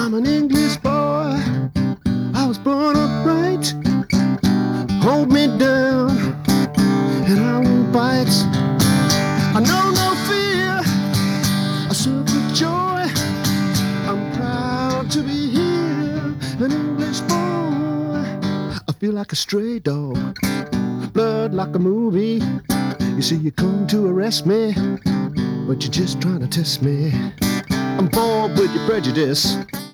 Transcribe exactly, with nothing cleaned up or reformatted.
I'm an English boy. I was born upright. Hold me down, and I won't bite. I know no fear. I serve with joy. I'm proud to be here, an English boy. I feel like a stray dog, blood like a movie. You see, you come to arrest me, but you're just trying to test me. I'm bored with your prejudice.